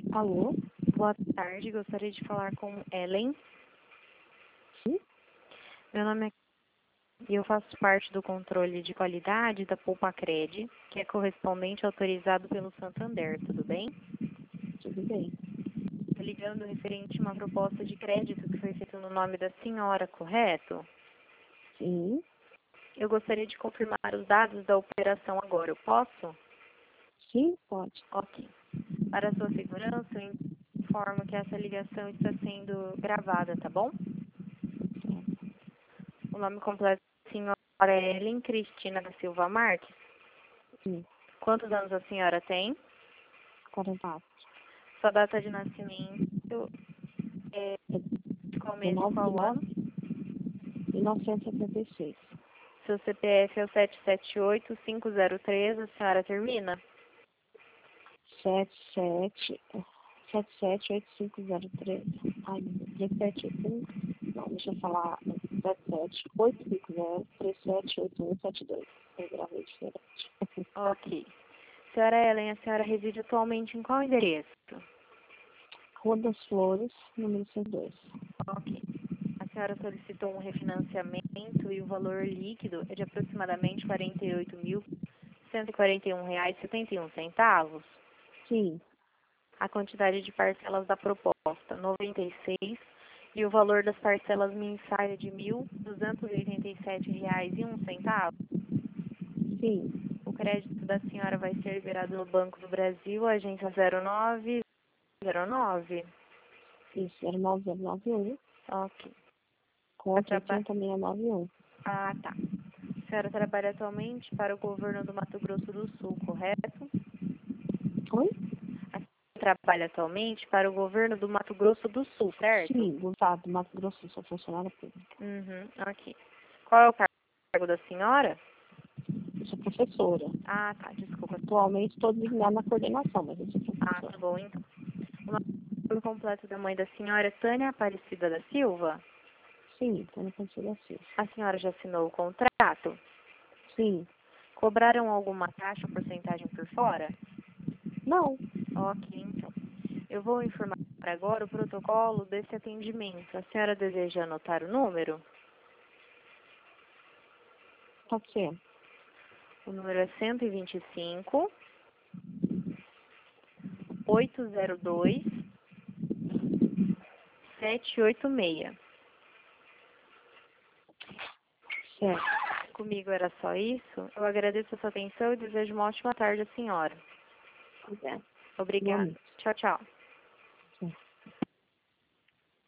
Alô? Boa tarde, gostaria de falar com Ellen. Sim? Meu nome é e eu faço parte do controle de qualidade da Poupa-Cred, que é correspondente autorizado pelo Santander, tudo bem? Tudo bem. Estou ligando referente a uma proposta de crédito que foi feita no nome da senhora, correto? Sim? Eu gostaria de confirmar os dados da operação agora, eu posso? Sim, pode. Ok. Para a sua segurança, eu informo que essa ligação está sendo gravada, tá bom? O nome completo da senhora é Ellen Cristina da Silva Marques. Sim. Quantos anos a senhora tem? 44. Sua data de nascimento é qual mês e qual ano? 1976. Seu CPF é o 778-503, a senhora termina? 778503. Ai, meu Deus. 771. Não, deixa eu falar. 77850-378172. Eu gravei diferente. Ok. Senhora Ellen, a senhora reside atualmente em qual endereço? Rua das Flores, número 102. Ok. A senhora solicitou um refinanciamento e o valor líquido é de aproximadamente R$ 48.141,71. Sim, A quantidade de parcelas da proposta, 96, e o valor das parcelas mensais é de R$ 1.287,01. sim. O crédito da senhora vai ser liberado no Banco do Brasil, agência 0909. Isso, era 9091. Ok. Conta Traba... 80691. Ah, tá. A senhora trabalha atualmente para o governo do Mato Grosso do Sul, correto? Oi? A senhora trabalha atualmente para o governo do Mato Grosso do Sul, certo? Sim, do estado do Mato Grosso, sou funcionária pública. Uhum, ok. Qual é o cargo da senhora? Eu sou professora. Ah, tá, desculpa. Atualmente estou designada na coordenação, mas eu sou Ah, tá professora. bom, então. O nome completo da mãe da senhora é Tânia Aparecida da Silva? Sim, estou na conciliação. A senhora já assinou o contrato? Sim. Cobraram alguma taxa ou porcentagem por fora? Não, Ok, então. Eu vou informar agora o protocolo desse atendimento. A senhora deseja anotar o número? pode ser. O número é 125 802 786. Certo. Comigo era só isso. Eu agradeço a sua atenção e desejo uma ótima tarde à senhora. Pois é. Obrigada. Igualmente. Tchau, tchau.